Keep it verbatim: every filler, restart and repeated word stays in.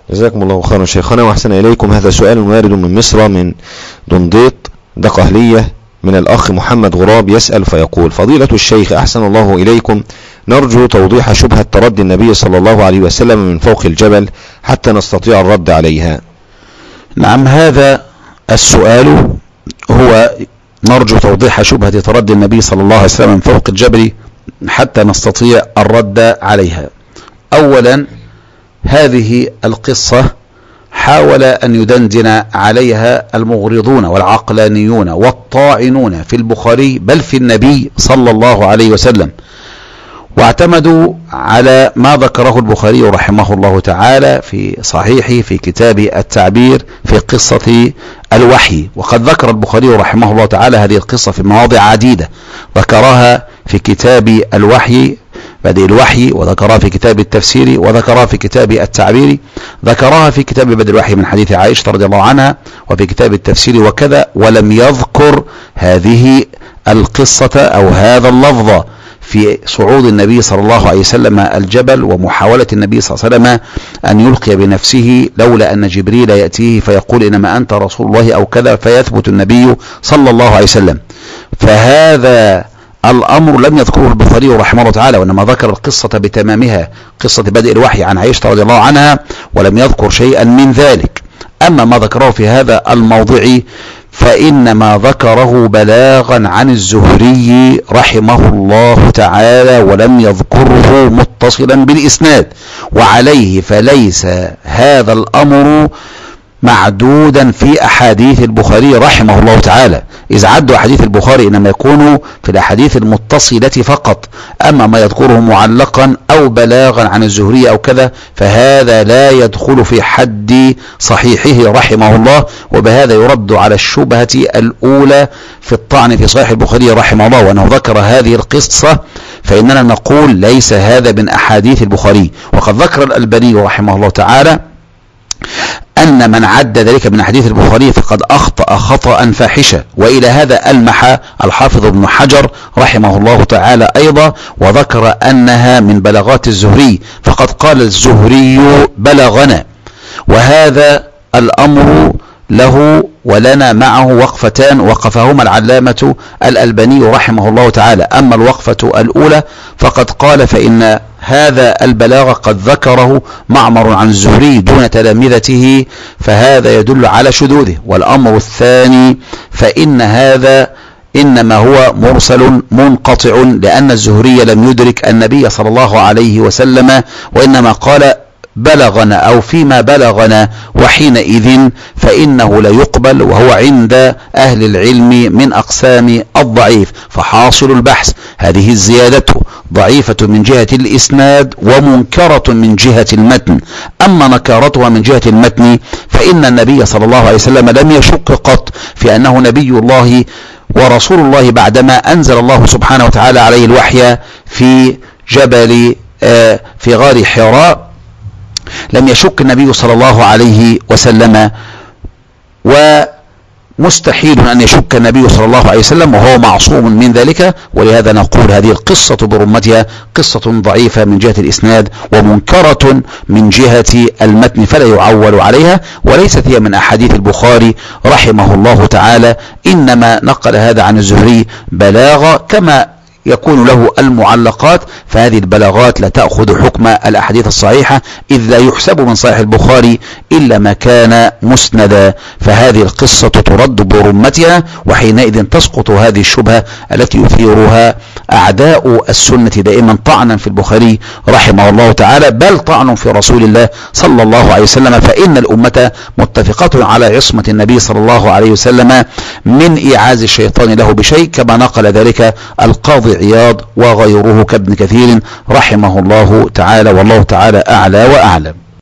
جزاكم الله خيرا شيخنا وأحسن إليكم. هذا سؤال وارد من مصر من دنديط دقهلية من الأخ محمد غراب، يسأل فيقول: فضيلة الشيخ أحسن الله إليكم، نرجو توضيح شبهة تردي النبي صلى الله عليه وسلم من فوق الجبل حتى نستطيع الرد عليها. نعم، هذا السؤال هو نرجو توضيح شبهة تردي النبي صلى الله عليه وسلم من فوق الجبل حتى نستطيع الرد عليها. أولا، هذه القصة حاول أن يدندن عليها المغرضون والعقلانيون والطاعنون في البخاري بل في النبي صلى الله عليه وسلم، واعتمدوا على ما ذكره البخاري رحمه الله تعالى في صحيحه في كتاب التعبير في قصة الوحي. وقد ذكر البخاري رحمه الله تعالى هذه القصة في مواضع عديدة، ذكرها في كتاب الوحي بدء الوحي، وذكرها في كتاب التفسير، وذكرها في كتاب التعبير، ذكرها في كتاب بدء الوحي من حديث عائشة رضي الله عنها، وفي كتاب التفسير وكذا، ولم يذكر هذه القصة أو هذا اللفظ في صعود النبي صلى الله عليه وسلم الجبل ومحاولة النبي صلى الله عليه وسلم أن يلقي بنفسه لولا أن جبريل يأتيه فيقول إنما أنت رسول الله أو كذا، فيثبت النبي صلى الله عليه وسلم. فهذا الأمر لم يذكره البخاري رحمه الله تعالى، وإنما ذكر القصة بتمامها، قصة بدء الوحي عن عائشة رضي الله عنها، ولم يذكر شيئا من ذلك. أما ما ذكره في هذا الموضع فإنما ذكره بلاغا عن الزهري رحمه الله تعالى، ولم يذكره متصلا بالإسناد، وعليه فليس هذا الأمر معدودا في أحاديث البخاري رحمه الله تعالى، إذ عدوا أحاديث البخاري إنما يكونوا في الأحاديث المتصلة فقط. أما ما يذكره معلقا أو بلاغا عن الزهري أو كذا فهذا لا يدخل في حد صحيحه رحمه الله، وبهذا يرد على الشبهة الأولى في الطعن في صحيح البخاري رحمه الله، وأنه ذكر هذه القصة، فإننا نقول ليس هذا من أحاديث البخاري. وقد ذكر الألباني رحمه الله تعالى أن من عد ذلك من حديث البخاري فقد أخطأ خطأ فاحشا، وإلى هذا ألمح الحافظ ابن حجر رحمه الله تعالى أيضا، وذكر أنها من بلاغات الزهري، فقد قال الزهري بلغنا، وهذا الأمر له ولنا معه وقفتان وقفهما العلامة الألباني رحمه الله تعالى. أما الوقفة الأولى فقد قال فإن هذا البلاغ قد ذكره معمر عن الزهري دون تلامذته، فهذا يدل على شذوذه. والأمر الثاني فإن هذا إنما هو مرسل منقطع، لأن الزهري لم يدرك النبي صلى الله عليه وسلم، وإنما قال بلغنا أو فيما بلغنا، وحينئذ فإنه لا يقبل، وهو عند أهل العلم من أقسام الضعيف. فحاصل البحث هذه الزيادة ضعيفة من جهة الإسناد ومنكرة من جهة المتن. أما نكارتها من جهة المتن فإن النبي صلى الله عليه وسلم لم يشك قط في أنه نبي الله ورسول الله بعدما أنزل الله سبحانه وتعالى عليه الوحي في جبل آه في غار حراء، لم يشك النبي صلى الله عليه وسلم، ومستحيل أن يشك النبي صلى الله عليه وسلم وهو معصوم من ذلك. ولهذا نقول هذه القصة برمتها قصة ضعيفة من جهة الإسناد ومنكرة من جهة المتن، فلا يعول عليها، وليست هي من أحاديث البخاري رحمه الله تعالى، إنما نقل هذا عن الزهري بلاغة كما يكون له المعلقات، فهذه البلاغات لا تأخذ حكم الأحاديث الصحيحة، إذ لا يحسب من صحيح البخاري إلا ما كان مسندا. فهذه القصة ترد برمتها، وحينئذ تسقط هذه الشبهة التي يثيرها أعداء السنة دائما طعنا في البخاري رحمه الله تعالى، بل طعن في رسول الله صلى الله عليه وسلم. فإن الأمة متفقة على عصمة النبي صلى الله عليه وسلم من إيعاز الشيطان له بشيء، كما نقل ذلك القاضي عياض وغيره كابن كثير رحمه الله تعالى، والله تعالى أعلى وأعلم.